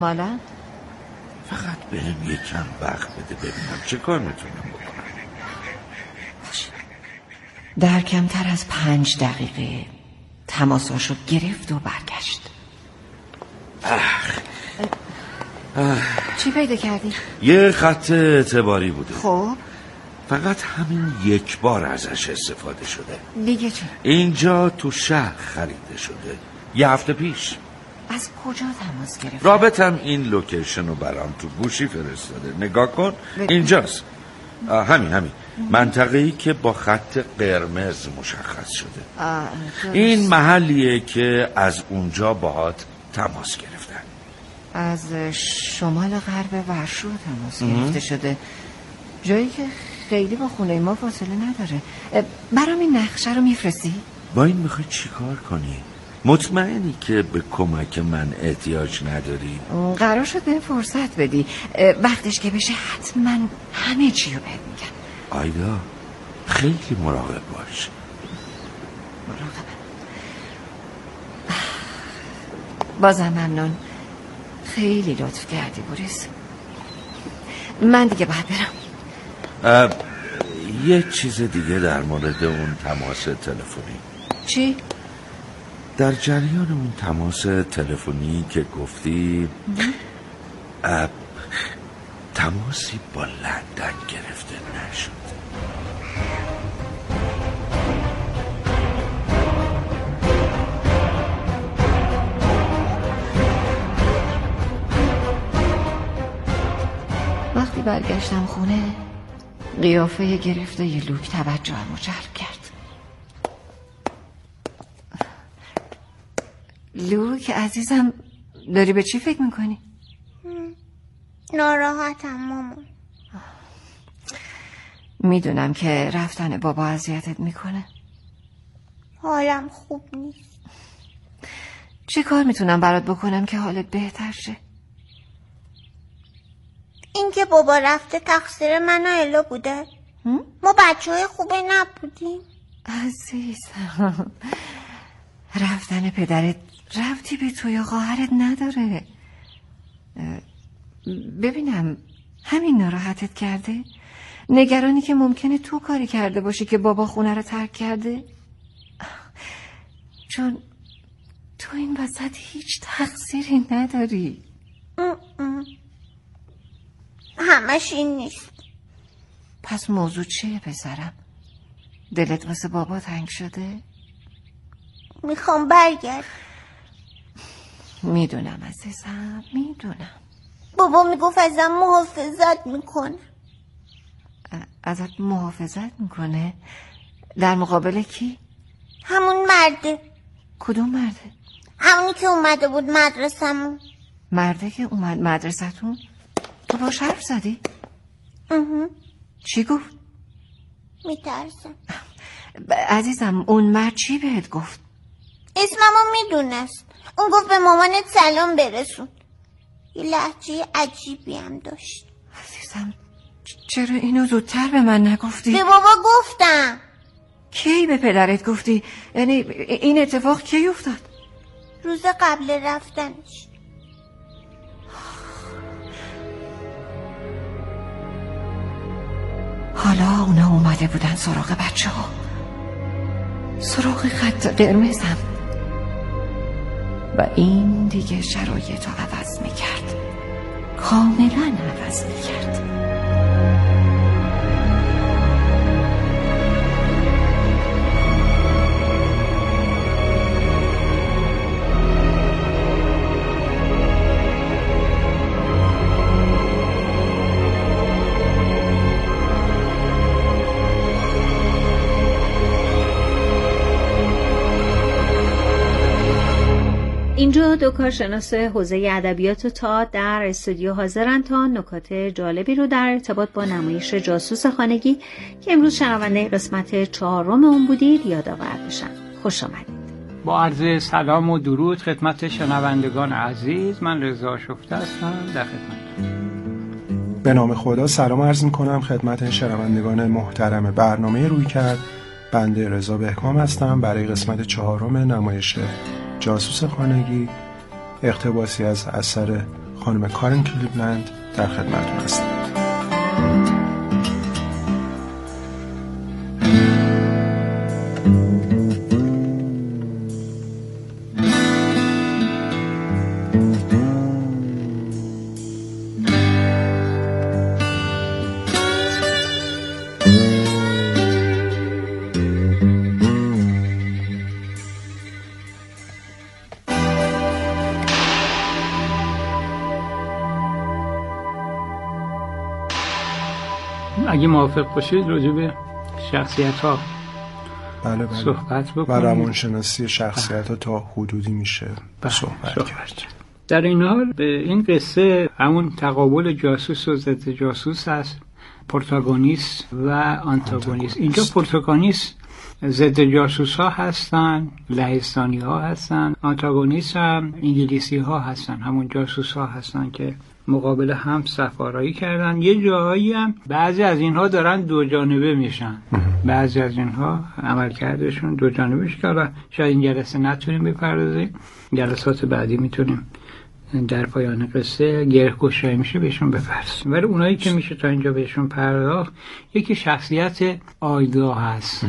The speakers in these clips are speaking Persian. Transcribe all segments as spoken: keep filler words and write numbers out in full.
مالا فقط بهم یکم وقت بده ببینم چه کار میتونم بکنم. در کمتر از پنج دقیقه تماساشو گرفت و برگشت. اخ اخ. چی پیدا کردی؟ یه خط اعتباری بوده. خب فقط همین یک بار ازش استفاده شده. دیگه چی؟ اینجا تو شهر خریده شده یه هفته پیش. از کجا تماس گرفت؟ رابطم این لوکیشن رو برام تو گوشی فرستاده. نگاه کن بده. اینجاست. همین همین منطقه‌ای که با خط قرمز مشخص شده. این محلیه که از اونجا باهات تماس گرفتن. از شمال غرب ورشو تماس گرفته شده، جایی که خیلی با خونه ما فاصله نداره. برام این نقشه رو میفرستی؟ با این میخوای چی کار کنی؟ مطمئنی که به کمک من احتیاج نداری؟ قرار شد به فرصت بدی، وقتش که بشه حتما همه چی رو بهت میگم. آیدا خیلی مراقب باش. مراقبم. بازم ممنون، خیلی لطف کردی بوریس. من دیگه باید برم. یه چیز دیگه در مورد اون تماس تلفنی. چی؟ در جریان اون تماس تلفنی که گفتی تماسی با لندن گرفته نشد. وقتی برگشتم خونه قیافه گرفته یه لوک توجهم جلب کرد. لوک عزیزم، داری به چی فکر میکنی؟ ناراحتم مامان. میدونم که رفتن بابا اذیتت میکنه. حالم خوب نیست. چی کار میتونم برات بکنم که حالت بهتر شه؟ این که بابا رفته تقصیر من و الا بوده؟ ما بچه های خوبه نبودیم؟ عزیزم، رفتن پدرت ربطی به تو یا خواهرت نداره. ببینم همین ناراحتت کرده؟ نگرانی که ممکنه تو کاری کرده باشی که بابا خونه رو ترک کرده؟ چون تو این وسط هیچ تقصیری نداری. همش این نیست. پس موضوع چیه پسرم؟ دلت واسه بابا تنگ شده؟ میخوام برگرد. میدونم عزیزم، میدونم. بابا میگفت ازم محافظت میکنه. ازت محافظت میکنه؟ در مقابل کی؟ همون مرده. کدوم مرده؟ همونی که اومده بود مدرسمون. مرده که اومد مدرسه‌تون؟ تو باش حرف زدی؟ اها. چی گفت؟ میترسم. عزیزم اون مرد چی بهت گفت؟ اسممو میدونست. اون گفت به مامانت سلام برسون. یه لهجه عجیبی هم داشت. عزیزم چرا اینو زودتر به من نگفتی؟ به بابا گفتم. کی به پدرت گفتی؟ یعنی این اتفاق کی افتاد؟ روز قبل رفتنش. حالا اونا اومده بودن سراغ بچه ها، سراغ خط قرمزم، و این دیگه شرایط رو عوض میکرد، کاملا عوض میکرد. اینجا دو کارشناس حوزه ادبیات تا در استودیو حاضرن تا نکات جالبی رو در ارتباط با نمایش جاسوس خانگی که امروز شنونده قسمت چهارم اون بودید یادآور بشن. خوش آمدید. با عرض سلام و درود خدمت شنوندگان عزیز، من رضا شفته هستم در خدمت. به نام خدا سلام عرض میکنم خدمت شنوندگان محترم برنامه رویکرد. بنده رضا بهکام هستم برای قسمت چهارم نمایش جاسوس خانگی، اقتباسی از اثر خانم کارن کلیولند در خدمتتون هستم. اگه موافق باشید راجع به شخصیت ها بله بله صحبت بکنیم و روانشناسی شخصیت ها تا حدودی میشه صحبت کرد. در این حال به این قصه همون تقابل جاسوس و ضد جاسوس هست، پروتاگونیست و آنتاگونیست. اینجا پروتاگونیست ضد جاسوس ها هستن، لهستانی ها هستن، آنتاگونیست هم انگلیسی ها هستن، همون جاسوس ها هستن که مقابل هم سفارایی کردن. یه جاهایی هم بعضی از اینها دارن دو جانبه میشن، بعضی از اینها عملکردشون دو جانبه میشه. شاید این جلسه نتونیم بپردازیم، جلسات بعدی میتونیم در پایان قصه گره‌گشایی میشه بهشون بپردازیم. ولی اونایی که میشه تا اینجا بهشون پرداخت، یکی شخصیت آیدا هست.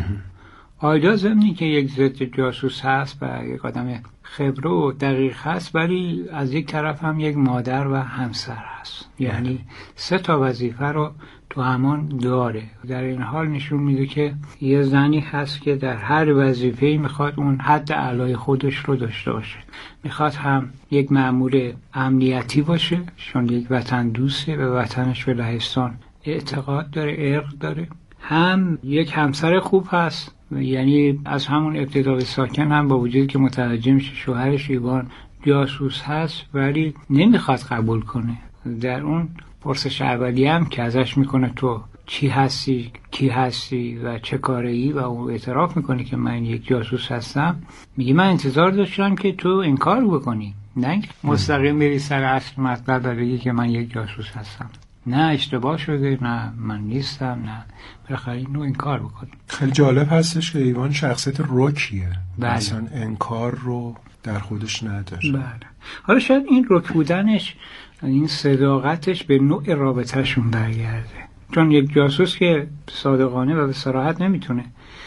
آیدا ضمنی که یک ضد جاسوس هست و یک آدم خبره و دقیق هست، ولی از یک طرف هم یک مادر و همسر هست، یعنی سه تا وظیفه رو تو همان داره. در این حال نشون میده که یه زنی هست که در هر وظیفه‌ای میخواد اون حد اعلای خودش رو داشته باشه. میخواد هم یک مأمور امنیتی باشه، چون یک وطن دوسته، به وطنش به لهستان اعتقاد داره، ارق داره. هم یک همسر خوب هست، یعنی از همون ابتدا به ساکن هم با وجودی که متوجه میشه شوهرش ایوان جاسوس هست، ولی نمیخواد قبول کنه. در اون پرسش اولی هم که ازش میکنه تو چی هستی، کی هستی و چه کاره ای، و اون اعتراف میکنه که من یک جاسوس هستم، میگه من انتظار داشتم که تو انکار بکنی، نه مستقیم بری سر اصل مطلب و بگی که من یک جاسوس هستم. نه اشتباه شده، نه من نیستم، نه بالاخره اینو انکار بکنی. خیلی جالب هستش که ایوان شخصیت رکیه، بله. اصلا انکار رو در خودش نداره. بله. حالا شاید این رک بودنش، این صداقتش به نوع رابطهشون برگرده، چون یک جاسوس که صادقانه و به صراحت نمیتونه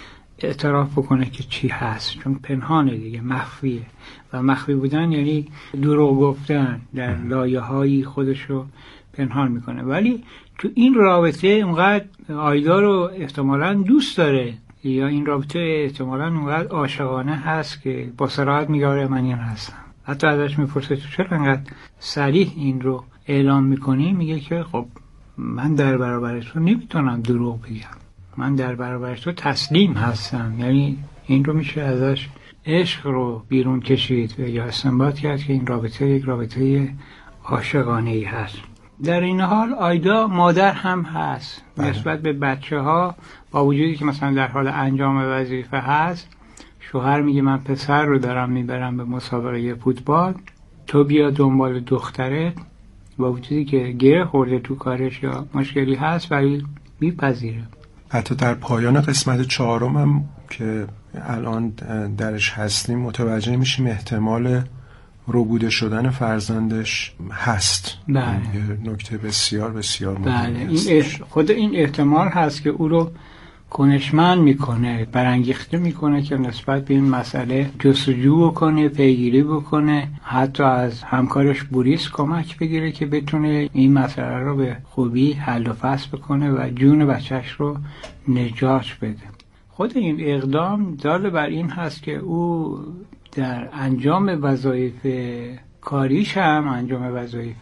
اعتراف بکنه که چی هست، چون پنهانه دیگه، مخفیه. و مخفی بودن یعنی دروغ گفتن، در لایه‌های خودش رو پنهان میکنه. ولی تو این رابطه اونقدر آیدا رو احتمالاً دوست داره، یا این رابطه احتمالاً اونقدر عاشقانه هست که با صراحت میگه آره من این هستم. حتی ازش میپرسه تو چرا انقدر صریح این رو اعلام میکنی؟ میگه که خب من در برابر تو نمیتونم دروغ بگم، من در برابر تو تسلیم هستم. یعنی این رو میشه ازش عشق رو بیرون کشید یا استنباط کرد که این رابطه یک رابطه عاشقانه ای هست. در این حال آیدا مادر هم هست. بله. نسبت به بچه ها با وجودی که مثلا در حال انجام وظیفه هست، شوهر میگه من پسر رو دارم میبرم به مسابقه فوتبال، تو بیا دنبال دخترت، با وجودی که گره خورده تو کارش یا مشکلی هست ولی میپذیره. حتی در پایان قسمت چهارم هم که الان درش هستیم متوجه میشیم احتمال روبوده شدن فرزندش هست. بله. یه نکته بسیار بسیار مهمی بله. این اح... خود این احتمال هست که او رو کنشمند میکنه، برانگیخته میکنه که نسبت به این مسئله جستجو بکنه، پیگیری بکنه، حتی از همکارش بوریس کمک بگیره که بتونه این مسئله رو به خوبی حل و فصل بکنه و جون بچهش رو نجات بده. خود این اقدام دال بر این هست که او در انجام وظایف کاریش هم، انجام وظایف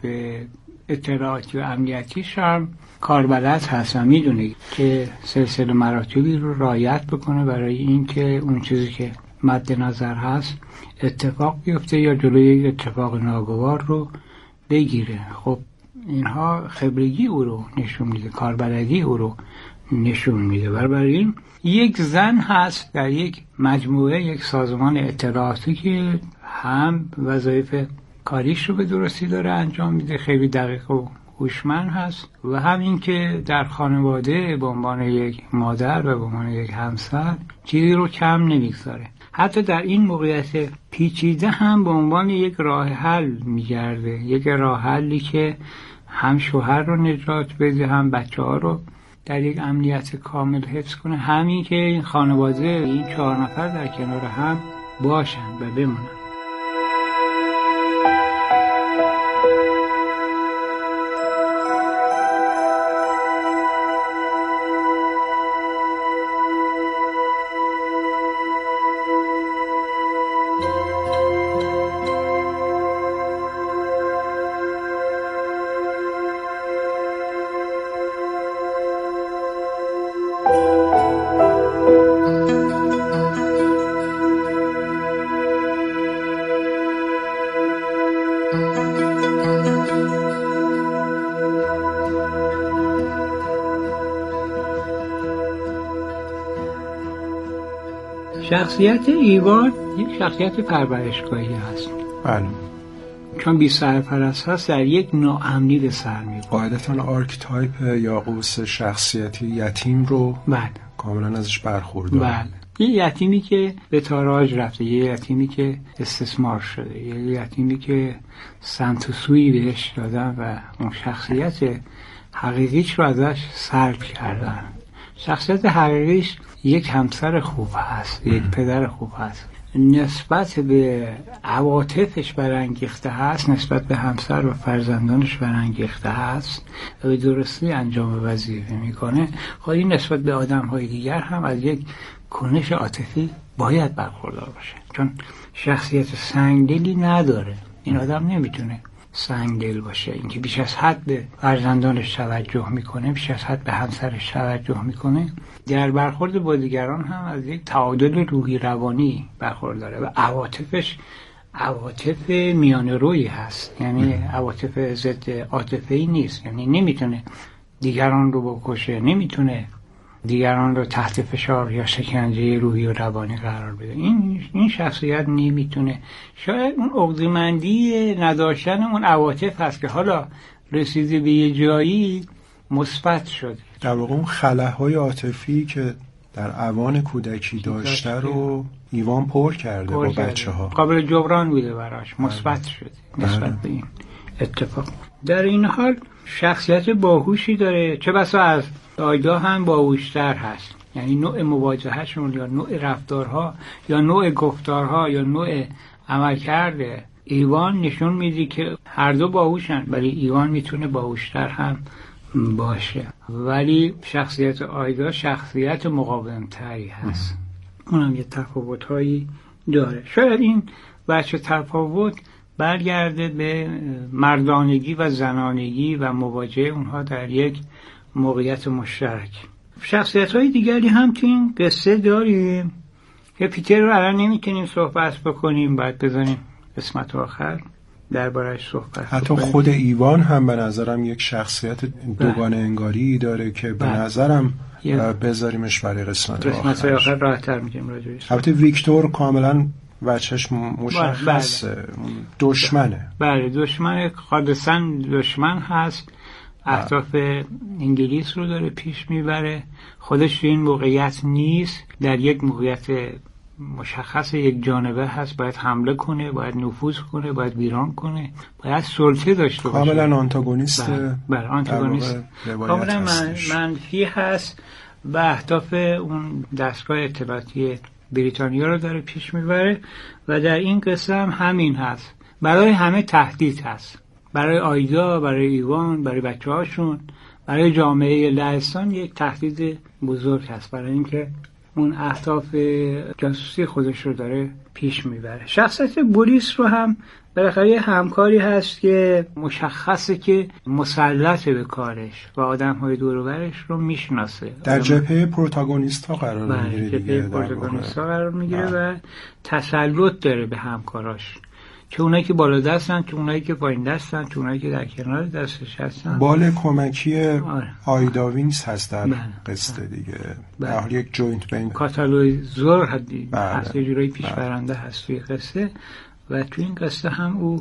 اطلاعاتی و امنیتیش هم کاربلد هست و میدونه که سلسله مراتبی رو رعایت بکنه برای اینکه اون چیزی که مد نظر هست اتفاق بیفته یا جلوی یک اتفاق ناگوار رو بگیره. خب اینها خبرگی او رو نشون میده، کاربلدی او رو نشون میده. برای این یک زن هست در یک مجموعه، یک سازمان اطلاعاتی که هم وظایف کاریش رو به درستی داره انجام میده، خیلی دقیق و هوشمند هست، و هم این که در خانواده به عنوان یک مادر و به عنوان یک همسر چیزی رو کم نمیگذاره. حتی در این موقعیت پیچیده هم به عنوان یک راه حل میگرده، یک راه حلی که هم شوهر رو نجات بده، هم بچه ها رو در یک امنیت کامل حفظ کنه، همین که این خانواده، این چهار نفر در کنار هم باشن و بمونن. شخصیت ایوان یک شخصیت پرورشگاهی هست. بله. چون بی سرپرست هست در یک ناامنی به سر میبره. قاعدتاً آرکتایپ یا قوس شخصیتی یتیم رو بله کاملا ازش برخورداره. بله. یه یتیمی که به تاراج رفته، یه یتیمی که استثمار شده، یه یتیمی که سمت و سوی بهش دادن و اون شخصیت حقیقیش رو ازش سلب کردن. شخصیت حقیقیش یک همسر خوب هست، یک پدر خوب هست، نسبت به عواطفش برانگیخته هست، نسبت به همسر و فرزندانش برانگیخته هست و به درستی انجام وظیفه میکنه. خب این نسبت به آدم‌های دیگر هم از یک کنش عاطفی باید برخوردار باشه، چون شخصیت سنگدلی نداره. این آدم نمیتونه سنگدل باشه، اینکه بیش از حد به فرزندانش توجه میکنه، بیش از حد به همسرش توجه میکنه. در برخورد با دیگران هم از یک تعادل روحی روانی برخورداره و عواطفش عواطف میانه روی هست، یعنی عواطف ضد عاطفه‌ای نیست، یعنی نمیتونه دیگران رو بکشه، نمیتونه دیگران رو تحت فشار یا شکنجه روحی و روانی قرار بده. این این شخصیت نمیتونه. شاید اون عقده‌مندی نداشتن اون عواطف هست که حالا رسیده به یه جایی مثبت شد. در واقع اون خلاهای عاطفی که در اوان کودکی داشته رو ایوان پر کرده پر با بچه ها. قابل جبران بوده براش، مثبت شد نسبت به این اتفاق. در این حال شخصیت باهوشی داره، چه بسا از آیدا هم باهوشتر هست. یعنی نوع مواجههشون یا نوع رفتارها یا نوع گفتارها یا نوع عملکرد ایوان نشون میده که هر دو باهوشن، ولی ایوان میتونه باهوشتر هم باشه. ولی شخصیت آیدا شخصیت مقاومتری هست، اونم یه تفاوت‌هایی داره. شاید این بچه تفاوت برگرده به مردانگی و زنانگی و مواجهه اونها در یک موقعیت مشترک. شخصیت‌های دیگری هم تو این قصه داریم که پیتر رو الان نمیتونیم صحبت بکنیم، باید بذاریم قسمت آخر درباره‌اش صحبت حتی بکنیم. خود ایوان هم به نظرم یک شخصیت دوگانه انگاری داره که به نظرم بذاریمش برای قسمت آخر. قسمت آخر راحت‌تر میگیم راجعش. البته ویکتور کاملا بچهش مشخصه، دشمنه. بله دشمن، قادساً دشمن هست. اهداف انگلیس رو داره پیش میبره. خودش تو این موقعیت نیست، در یک موقعیت مشخص یک جانبه هست، باید حمله کنه، باید نفوذ کنه، باید ویران کنه، باید سلطه داشته باشه. کاملا آنتاگونیست. بله آنتاگونیست، کاملا من منفی هست و اهداف اون دستگاه اطلاعاتی بریتانیا رو داره پیش میبره و در این قصه هم همین هست. برای همه تهدید هست، برای آیدا، برای ایوان، برای بچه هاشون، برای جامعه لهستان یک تهدید بزرگ هست، برای اینکه اون اهداف جاسوسی خودش رو داره پیش میبره. شخصیت بوریس رو هم بالاخره یه همکاری هست که مشخصه که مسلط به کارش و آدم‌های دور و برش رو میشناسه. در جبهه پروتاگونیست ها قرار میگیره دیگه. جبهه پروتاگونیست ها قرار میگیره و تسلط داره به همکاراش، چه اونایی که بالا دستن، چه اونایی که پایین دستن، چه اونایی که در کنار دستش هستن. بال کمکی آره. آیدا وینز هست در بله. قصه دیگه. بله. در حال یک جوینت بین کاتالیزور هست، بله. هست یه جورایی پیشبرنده هست توی قصه و توی این قصه هم او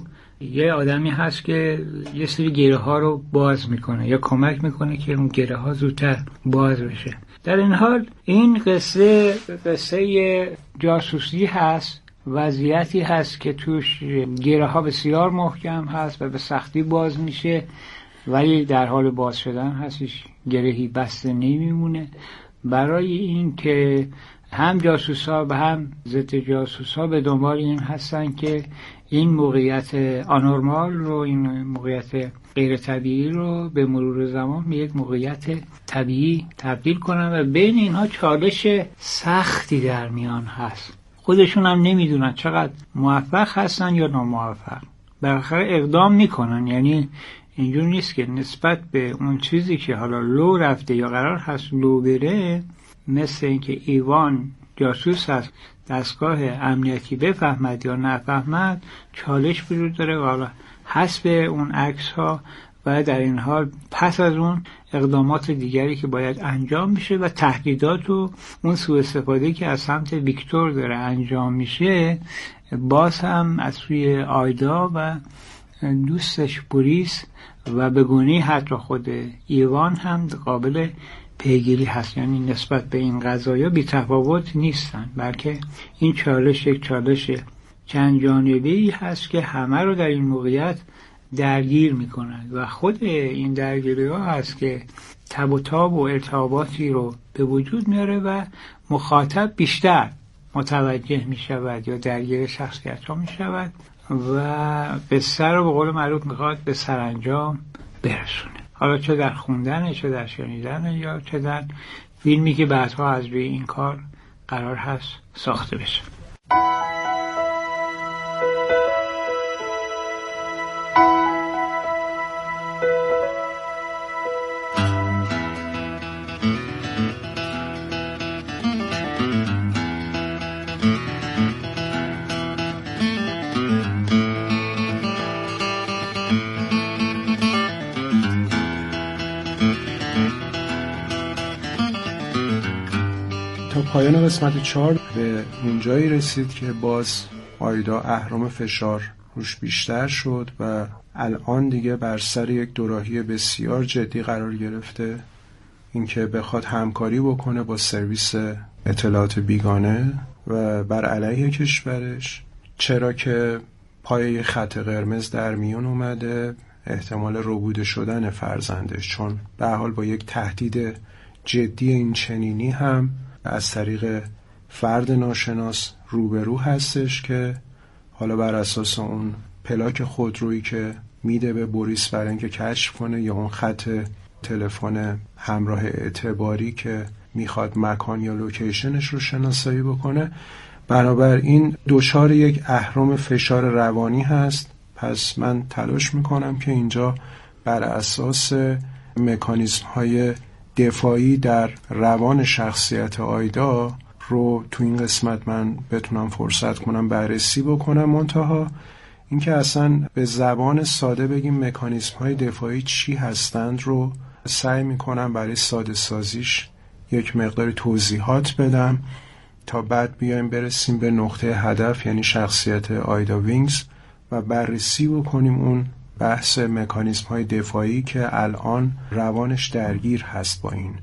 یه آدمی هست که یه سری گره ها رو باز میکنه یا کمک میکنه که اون گره ها زودتر باز بشه. در این حال این قصه قصه جاسوسی هست، وضعیتی هست که توش گره ها بسیار محکم هست و به سختی باز میشه، ولی در حال باز شدن هستش، گرهی بسته نمیمونه. برای این که هم جاسوسا و هم ضد جاسوسا به دنبال این هستن که این موقعیت آنورمال رو، این موقعیت غیر طبیعی رو به مرور زمان به یک موقعیت طبیعی تبدیل کنن و بین اینها چالش سختی در میان هست. خودشون هم نمیدونن چقدر موفق هستن یا ناموفق. بالاخره اقدام میکنن، یعنی اینجور نیست که نسبت به اون چیزی که حالا لو رفته یا قرار هست لو بره، مثل اینکه ایوان جاسوس هست دستگاه امنیتی بفهمد یا نفهمد، چالش وجود داره و حالا حسب اون عکس ها و در این حال پس از اون اقدامات دیگری که باید انجام میشه و تهدیدات و اون سوء استفاده که از سمت ویکتور داره انجام میشه، باز هم از سوی آیدا و دوستش بوریس و به گونه‌ای حتی خود ایوان هم قابل پیگیری هست. یعنی نسبت به این قضایا بی تفاوت نیستن، بلکه این چالش یک چالش چند جانبه‌ای هست که همه رو در این موقعیت درگیر میکنند و خود این درگیری ها هست که تب و تاب و ارتباطی رو به وجود میاره و مخاطب بیشتر متوجه میشود یا درگیر شخصیت ها میشود و به سر و به قول معروف میخواد به سرانجام برسونه، حالا چه در خوندن، چه در شنیدن، یا چه در فیلمی که بعدها از روی این کار قرار هست ساخته بشه. پایان قسمت چهار به اونجایی رسید که باز آیدا اهرم فشار روش بیشتر شد و الان دیگه بر سر یک دوراهی بسیار جدی قرار گرفته، اینکه بخواد همکاری بکنه با سرویس اطلاعات بیگانه و بر علیه کشورش، چرا که پای خط قرمز در میون اومده، احتمال ربوده شدن فرزندش، چون به حال با یک تهدید جدی این چنینی هم از طریق فرد ناشناس روبرو هستش که حالا بر اساس اون پلاک خودرویی که میده به بوریس برای اینکه کشف کنه یا اون خط تلفن همراه اعتباری که میخواد مکان یا لوکیشنش رو شناسایی بکنه، بنابراین دچار یک اهرم فشار روانی هست. پس من تلاش میکنم که اینجا بر اساس مکانیزم های دفاعی در روان شخصیت آیدا رو تو این قسمت من بتونم فرصت کنم بررسی بکنم. منتها اینکه اصلا به زبان ساده بگیم مکانیزم های دفاعی چی هستند رو سعی میکنم برای ساده سازیش یک مقدار توضیحات بدم تا بعد بیایم برسیم به نقطه هدف، یعنی شخصیت آیدا وینگز، و بررسی بکنیم اون بحث مکانیزم های دفاعی که الان روانش درگیر هست با این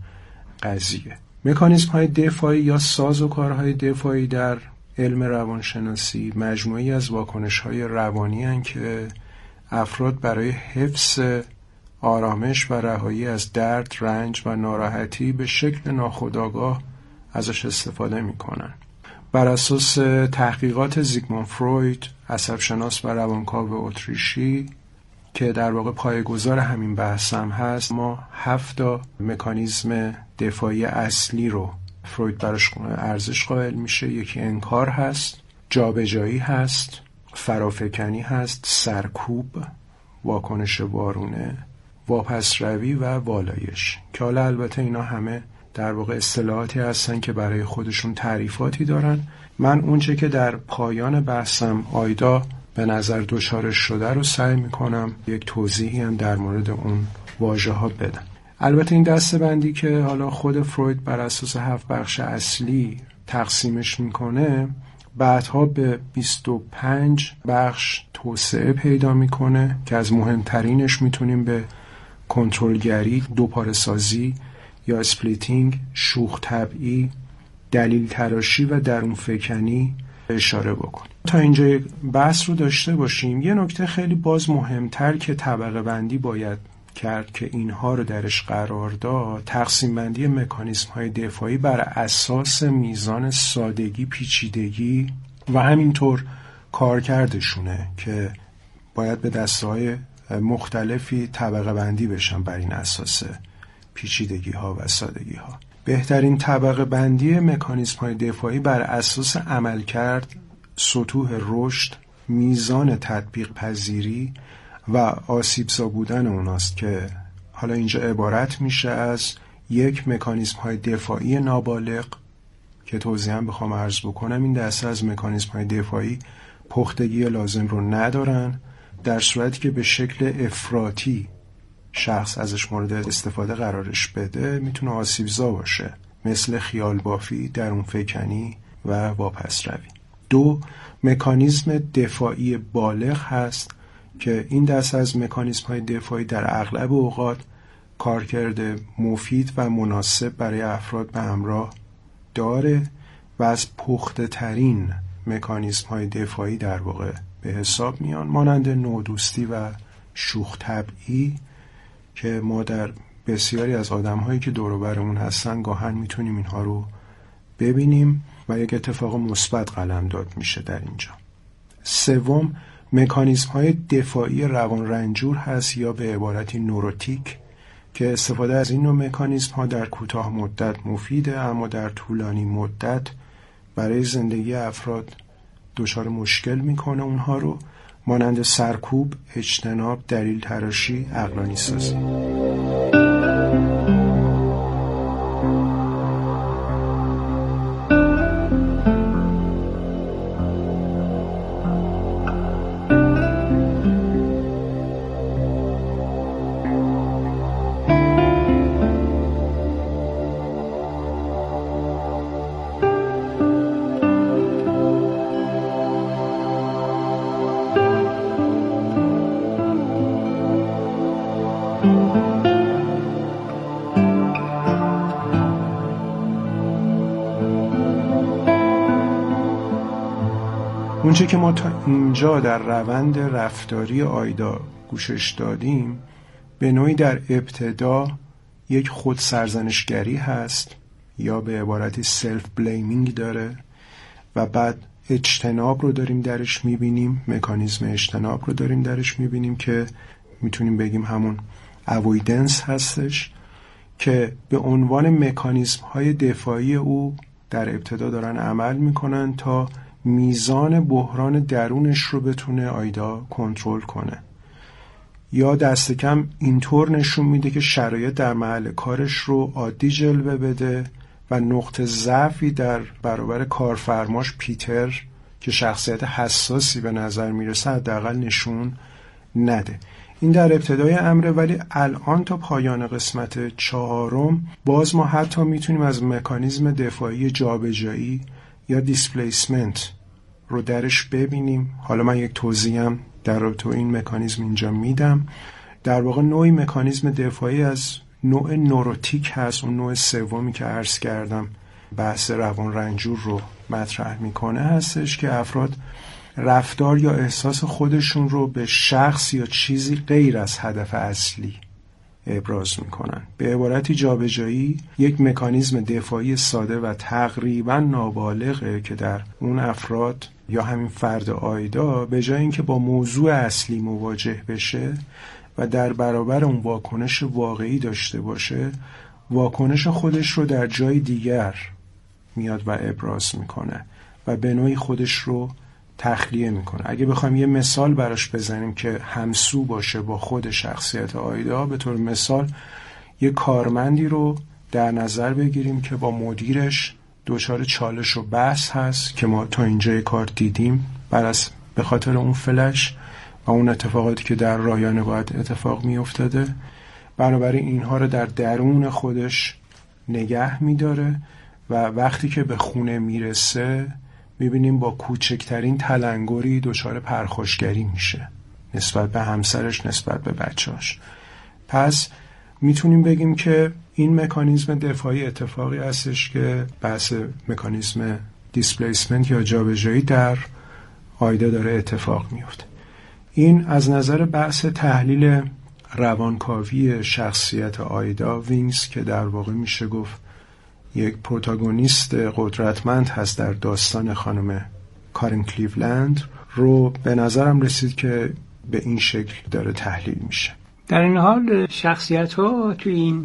قضیه. مکانیزم های دفاعی یا سازوکارهای دفاعی در علم روانشناسی مجموعی از واکنش های روانی هستند که افراد برای حفظ آرامش و رهایی از درد، رنج و ناراحتی به شکل ناخودآگاه ازش استفاده میکنن. بر اساس تحقیقات زیگموند فروید، عصبشناس و روانکاو اتریشی که در واقع پایه‌گذار همین بحث هم هست، ما هفت مکانیزم دفاعی اصلی رو فروید براش ارزش قائل میشه. یکی انکار هست، جابجایی هست، فرافکنی هست، سرکوب، واکنش وارونه، واپس روی و والایش، که حالا البته اینا همه در واقع اصطلاحاتی هستن که برای خودشون تعریفاتی دارن. من اونچه که در پایان بحثم آیدا به نظر دچارش شده رو سعی میکنم یک توضیحی هم در مورد اون واژه ها بدم. البته این دسته بندی که حالا خود فروید بر اساس هفت بخش اصلی تقسیمش میکنه، بعدها به بیست و پنج بخش توسعه پیدا میکنه که از مهمترینش میتونیم به کنترلگری، دوپاره سازی یا اسپلیتینگ، شوخ طبعی، دلیل تراشی و درون فکنی اشاره بکنیم. تا اینجا بحث رو داشته باشیم. یه نکته خیلی باز مهمتر که طبقه بندی باید کرد که اینها رو درش قرار داد، تقسیم بندی مکانیزم های دفاعی بر اساس میزان سادگی، پیچیدگی و همینطور کارکردشونه که باید به دسته‌های مختلفی طبقه بندی بشن بر این اساس پیچیدگی ها و سادگی ها. بهترین طبقه بندی مکانیزم های دفاعی بر اساس عملکرد، سطوح رشد، میزان تطبیق پذیری و آسیبزا بودن اوناست که حالا اینجا عبارت میشه از یک، مکانیزم های دفاعی نابالغ که توضیحاً بخوام عرض بکنم این دسته از مکانیزم های دفاعی پختگی لازم رو ندارن، در صورتی که به شکل افراطی شخص ازش مورد استفاده قرارش بده میتونه آسیبزا باشه، مثل خیال بافی، درون فکنی و واپس روی. دو، مکانیزم دفاعی بالغ هست که این دسته از مکانیزم های دفاعی در اغلب اوقات کارکرد مفید و مناسب برای افراد به همراه داره و از پخته ترین مکانیزم های دفاعی در واقع به حساب میان، مانند نودوستی و شوخ طبعی که ما در بسیاری از آدم هایی که دور و برمون هستن گاهن میتونیم اینها رو ببینیم و یک اتفاق مثبت قلمداد میشه در اینجا. سوم، مکانیزم های دفاعی روان رنجور هست یا به عبارتی نوروتیک که استفاده از این نوع مکانیزم ها در کوتاه مدت مفیده اما در طولانی مدت برای زندگی افراد دچار مشکل میکنه اونها رو، مانند سرکوب، اجتناب، دلیل تراشی، عقلانی سازی. اونچه که ما تا اینجا در روند رفتاری آیدا گوشش دادیم به نوعی در ابتدا یک خود سرزنشگری هست یا به عبارتی سلف بلیمینگ داره و بعد اجتناب رو داریم درش میبینیم، مکانیزم اجتناب رو داریم درش میبینیم که میتونیم بگیم همون اوایدنس هستش که به عنوان مکانیزم های دفاعی او در ابتدا دارن عمل میکنن تا میزان بحران درونش رو بتونه آیدا کنترل کنه، یا دست کم اینطور نشون میده که شرایط در محل کارش رو عادی جلوه بده و نقطه ضعفی در برابر کارفرماش پیتر که شخصیت حساسی به نظر میرسه حداقل نشون نده. این در ابتدای امره، ولی الان تا پایان قسمت چهارم باز ما حتی میتونیم از مکانیزم دفاعی جابجایی یا دیسپلیسمنت رو درش ببینیم. حالا من یک توضیحم در رابطه با این مکانیزم اینجا میدم. در واقع نوعی مکانیزم دفاعی از نوع نوروتیک هست، اون نوع سومی که عرض کردم بحث روان رنجور رو مطرح میکنه هستش که افراد رفتار یا احساس خودشون رو به شخص یا چیزی غیر از هدف اصلی ابراز میکنن. به عبارتی جابجایی یک مکانیزم دفاعی ساده و تقریبا نابالغه که در اون افراد یا همین فرد آیدا به جای اینکه با موضوع اصلی مواجه بشه و در برابر اون واکنش واقعی داشته باشه، واکنش خودش رو در جای دیگر میاد و ابراز میکنه و به نوعی خودش رو تخلیه میکنه. اگه بخوایم یه مثال براش بزنیم که همسو باشه با خود شخصیت آیدا، به طور مثال یه کارمندی رو در نظر بگیریم که با مدیرش دچار چالش و بحث هست که ما تا اینجای کار دیدیم بر از به خاطر اون فلش و اون اتفاقاتی که در رایانه باید اتفاق میافتاده. بنابراین اینها رو در درون خودش نگه میداره و وقتی که به خونه میرسه میبینیم با کوچکترین تلنگری دچار پرخاشگری میشه نسبت به همسرش، نسبت به بچه‌اش. پس میتونیم بگیم که این مکانیزم دفاعی اتفاقی هستش که بحث مکانیزم دیسپلیسمنت یا جابجایی در آیدا داره اتفاق میفته. این از نظر بحث تحلیل روانکاوی شخصیت آیدا وینگز که در واقع میشه گفت یک پروتاگونیست قدرتمند هست در داستان خانم کارن کلیولند رو به نظرم رسید که به این شکل داره تحلیل میشه. در این حال شخصیت ها توی این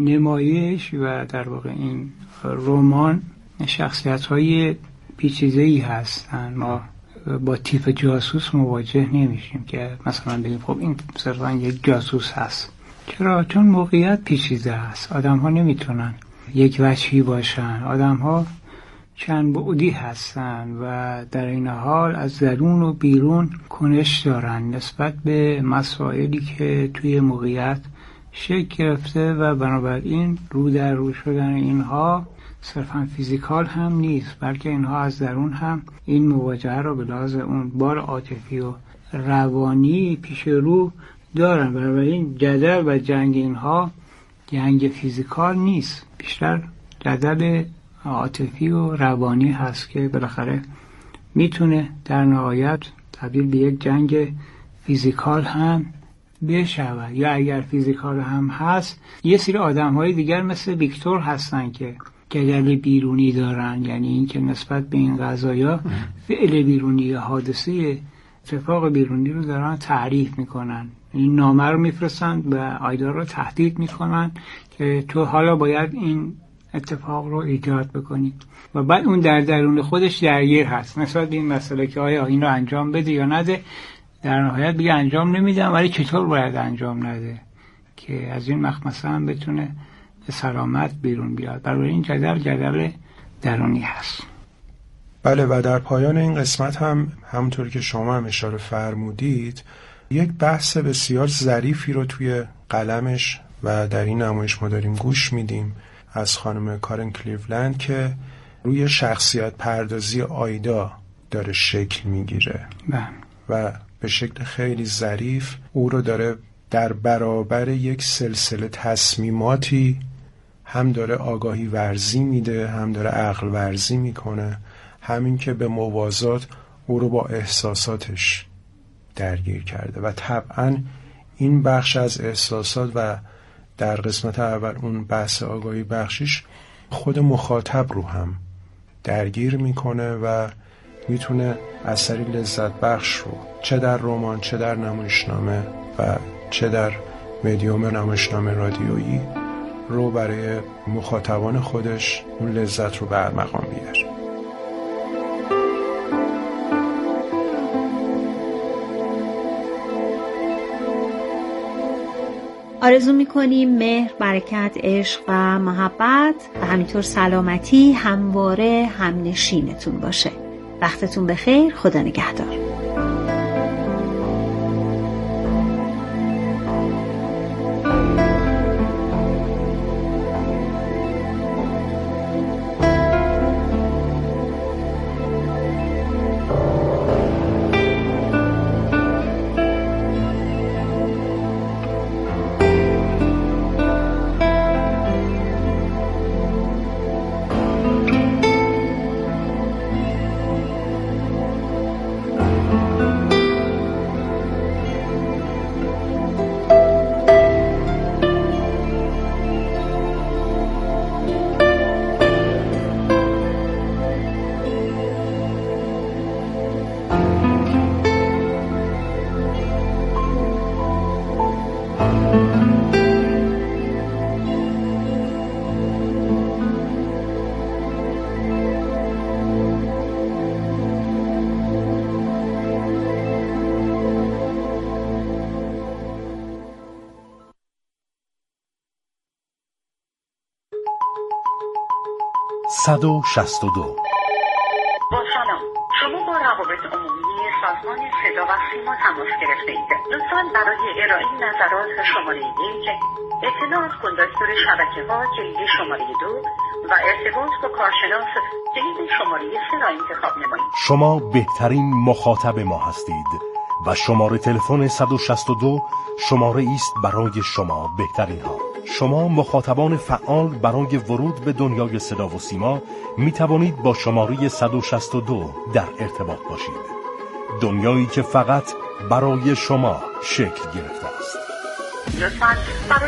نمایش و در واقع این رمان شخصیت های پیچیده‌ای هستن. ما با تیپ جاسوس مواجه نمیشیم که مثلا بگیم خب این صرفا یک جاسوس هست. چرا؟ چون موقعیت پیچیده است. آدم ها نمیتونن یک وجهی باشن. آدم ها چند بعدی هستن و در این حال از درون و بیرون کنش دارن نسبت به مسائلی که توی موقعیت شکل گرفته و بنابراین رو در رو شدن اینها صرفا فیزیکال هم نیست، بلکه اینها از درون هم این مواجهه رو به لحاظ اون بار عاطفی و روانی پیش رو دارن. بنابراین جدل و جنگ اینها جنگ فیزیکال نیست، بیشتر جدل عاطفی و روانی هست که بالاخره میتونه در نهایت تبدیل به یک جنگ فیزیکال هم بشود. یا اگر فیزیکال هم هست یه سری آدم های دیگر مثل ویکتور هستن که جدل بیرونی دارن، یعنی این که نسبت به این قضایا فعل بیرونی حادثه اتفاق بیرونی رو دارن تعریف میکنن. این نامه رو میفرستن و آیدا رو تهدید میکنن که تو حالا باید این اتفاق رو ایجاد بکنی و بعد اون در درون خودش درگیر هست نسبت به این مسئله که آیا این رو انجام بده یا نده. در نهایت بگه انجام نمیدم، ولی چطور باید انجام نده که از این مخمسه هم بتونه به سلامت بیرون بیاد. برای این جدل جدل درونی هست. بله، و در پایان این قسمت هم همونطور که شما هم اشاره فرمودید یک بحث بسیار ظریفی رو توی قلمش و در این نمایش ما داریم گوش میدیم از خانم کارن کلیولند که روی شخصیت پردازی آیدا داره شکل میگیره و به شکل خیلی ظریف او رو داره در برابر یک سلسله تصمیماتی هم داره آگاهی ورزی میده، هم داره عقل ورزی میکنه، همین که به موازات او رو با احساساتش درگیر کرده و طبعا این بخش از احساسات و در قسمت اول اون بحث آگاهی بخشیش خود مخاطب رو هم درگیر میکنه و میتونه اثری لذت بخش رو چه در رمان، چه در نمایشنامه و چه در مدیوم نمایشنامه رادیویی رو برای مخاطبان خودش اون لذت رو به مقام بیاره. آرزو میکنیم مهر، برکت، عشق و محبت و همینطور سلامتی همواره همنشینتون باشه. وقتتون بخیر. خدا نگهدار. صد و شصت و دو. با سلام، شما با روابط عمومی سازمان صدا و سیما تماس گرفته اید. لطفاً برای ارائه نظرات شماره یک اطلاع از کنداکتور شبکه ها کلید شماره دو و ارتباط با کارشناس جدید شماره سه را انتخاب نمایید. شما بهترین مخاطب ما هستید و شماره تلفن صد و شصت و دو شماره است برای شما بهترین ها. شما مخاطبان فعال برای ورود به دنیای صدا و سیما می توانید با شماره صد و شصت و دو در ارتباط باشید. دنیایی که فقط برای شما شکل گرفته است. لطفاً برای